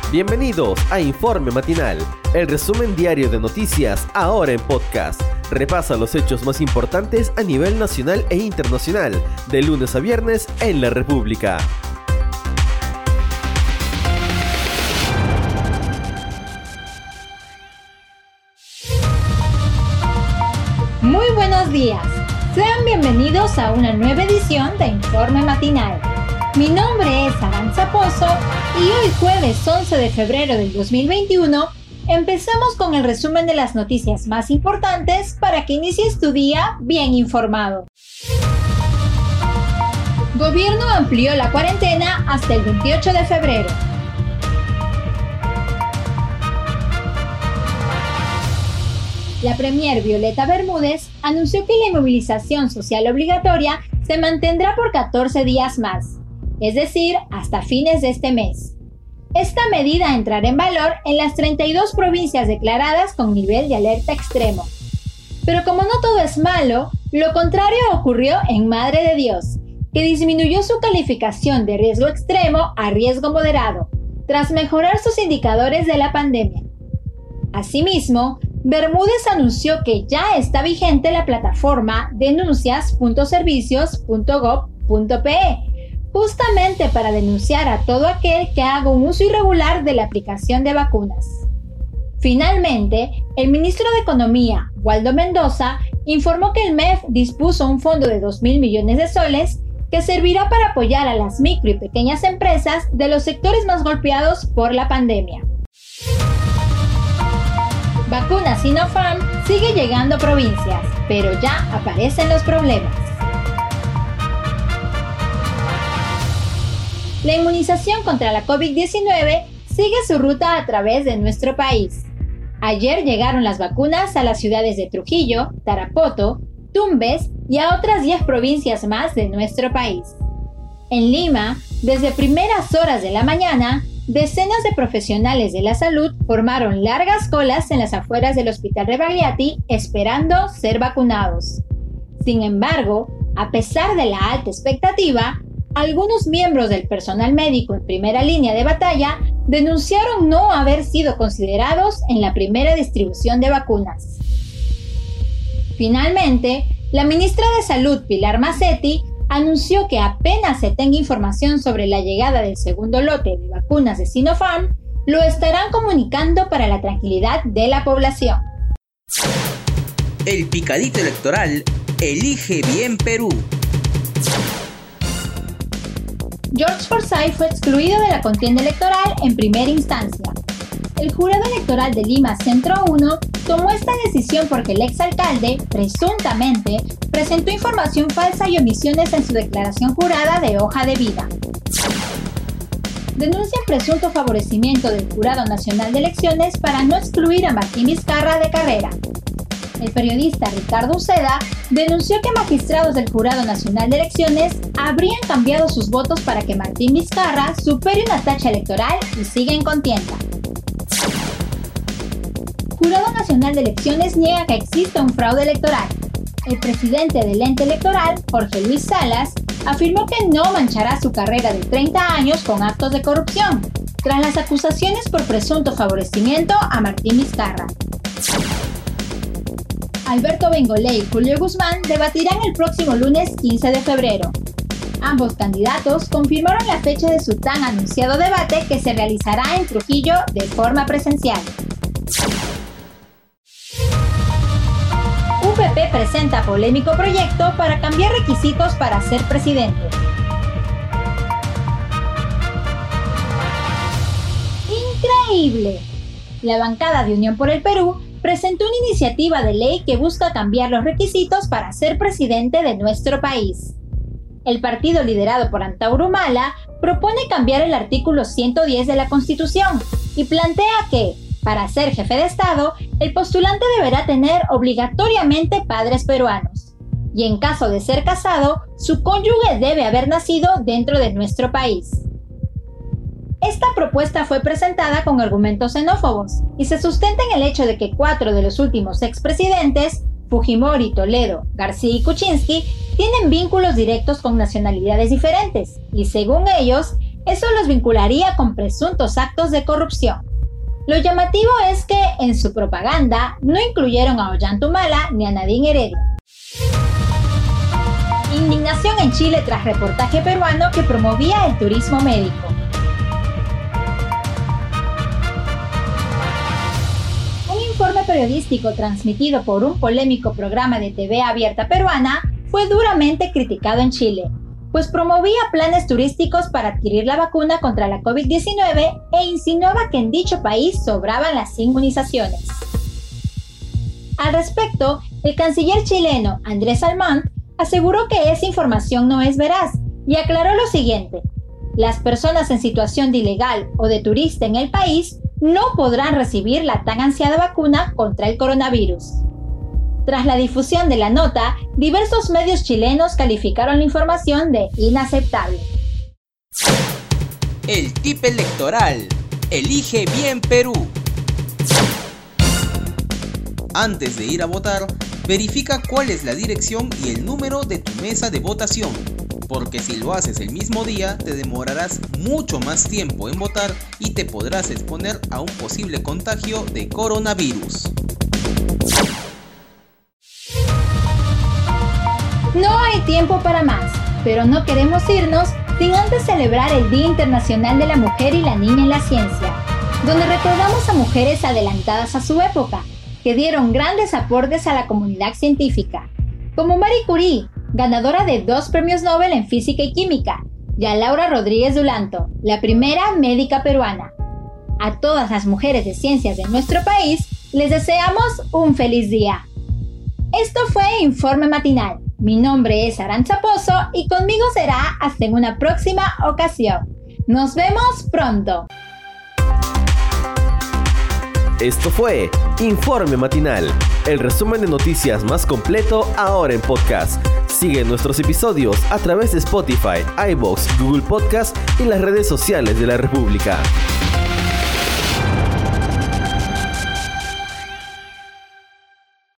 Bienvenidos a Informe Matinal, el resumen diario de noticias ahora en podcast. Repasa los hechos más importantes a nivel nacional e internacional, de lunes a viernes en la República. Muy buenos días, sean bienvenidos a una nueva edición de Informe Matinal. Mi nombre es Aranza Pozo y hoy jueves 11 de febrero del 2021 empezamos con el resumen de las noticias más importantes para que inicies tu día bien informado. Gobierno amplió la cuarentena hasta el 28 de febrero. La premier Violeta Bermúdez anunció que la inmovilización social obligatoria se mantendrá por 14 días más, es decir, hasta fines de este mes. Esta medida entrará en valor en las 32 provincias declaradas con nivel de alerta extremo. Pero como no todo es malo, lo contrario ocurrió en Madre de Dios, que disminuyó su calificación de riesgo extremo a riesgo moderado, tras mejorar sus indicadores de la pandemia. Asimismo, Bermúdez anunció que ya está vigente la plataforma denuncias.servicios.gov.pe, justamente para denunciar a todo aquel que haga un uso irregular de la aplicación de vacunas. Finalmente, el ministro de Economía, Waldo Mendoza, informó que el MEF dispuso un fondo de 2.000 millones de soles que servirá para apoyar a las micro y pequeñas empresas de los sectores más golpeados por la pandemia. Vacuna Sinopharm sigue llegando a provincias, pero ya aparecen los problemas. La inmunización contra la COVID-19 sigue su ruta a través de nuestro país. Ayer llegaron las vacunas a las ciudades de Trujillo, Tarapoto, Tumbes y a otras 10 provincias más de nuestro país. En Lima, desde primeras horas de la mañana, decenas de profesionales de la salud formaron largas colas en las afueras del Hospital Rebagliati esperando ser vacunados. Sin embargo, a pesar de la alta expectativa, algunos miembros del personal médico en primera línea de batalla denunciaron no haber sido considerados en la primera distribución de vacunas. Finalmente, la ministra de Salud, Pilar Macetti, anunció que apenas se tenga información sobre la llegada del segundo lote de vacunas de Sinopharm, lo estarán comunicando para la tranquilidad de la población. El picadito electoral elige bien Perú. George Forsyth fue excluido de la contienda electoral en primera instancia. El jurado electoral de Lima Centro 1 tomó esta decisión porque el exalcalde, presuntamente, presentó información falsa y omisiones en su declaración jurada de hoja de vida. Denuncian presunto favorecimiento del Jurado Nacional de Elecciones para no excluir a Martín Vizcarra de carrera. El periodista Ricardo Uceda denunció que magistrados del Jurado Nacional de Elecciones habrían cambiado sus votos para que Martín Vizcarra supere una tacha electoral y siga en contienda. Jurado Nacional de Elecciones niega que exista un fraude electoral. El presidente del ente electoral, Jorge Luis Salas, afirmó que no manchará su carrera de 30 años con actos de corrupción, tras las acusaciones por presunto favorecimiento a Martín Vizcarra. Alberto Bengolé y Julio Guzmán debatirán el próximo lunes 15 de febrero. Ambos candidatos confirmaron la fecha de su tan anunciado debate que se realizará en Trujillo de forma presencial. UPP presenta polémico proyecto para cambiar requisitos para ser presidente. ¡Increíble! La bancada de Unión por el Perú presentó una iniciativa de ley que busca cambiar los requisitos para ser presidente de nuestro país. El partido liderado por Antauro Humala propone cambiar el artículo 110 de la Constitución y plantea que, para ser jefe de Estado, el postulante deberá tener obligatoriamente padres peruanos. Y en caso de ser casado, su cónyuge debe haber nacido dentro de nuestro país. Esta propuesta fue presentada con argumentos xenófobos y se sustenta en el hecho de que 4 de los últimos expresidentes, Fujimori, Toledo, García y Kuczynski, tienen vínculos directos con nacionalidades diferentes y, según ellos, Eso los vincularía con presuntos actos de corrupción. Lo llamativo es que en su propaganda no incluyeron a Ollanta ni a Nadine Heredia. Indignación en Chile tras reportaje peruano que promovía el turismo médico. Un informe periodístico transmitido por un polémico programa de TV abierta peruana fue duramente criticado en Chile, pues promovía planes turísticos para adquirir la vacuna contra la COVID-19 e insinuaba que en dicho país sobraban las inmunizaciones. Al respecto, el canciller chileno Andrés Salmond aseguró que esa información no es veraz y aclaró lo siguiente: las personas en situación de ilegal o de turista en el país no podrán recibir la tan ansiada vacuna contra el coronavirus. Tras la difusión de la nota, diversos medios chilenos calificaron la información de inaceptable. El tip electoral. Elige bien Perú. Antes de ir a votar, verifica cuál es la dirección y el número de tu mesa de votación, porque si lo haces el mismo día, te demorarás mucho más tiempo en votar y te podrás exponer a un posible contagio de coronavirus. No hay tiempo para más, pero no queremos irnos sin antes celebrar el Día Internacional de la Mujer y la Niña en la Ciencia, donde recordamos a mujeres adelantadas a su época, que dieron grandes aportes a la comunidad científica, como Marie Curie, ganadora de 2 premios Nobel en Física y Química, y a Laura Rodríguez Dulanto, la primera médica peruana. A todas las mujeres de ciencias de nuestro país, les deseamos un feliz día. Esto fue Informe Matinal. Mi nombre es Arantxa Pozo y conmigo será hasta en una próxima ocasión. Nos vemos pronto. Esto fue Informe Matinal, el resumen de noticias más completo ahora en podcast. Sigue nuestros episodios a través de Spotify, iVoox, Google Podcast y las redes sociales de la República.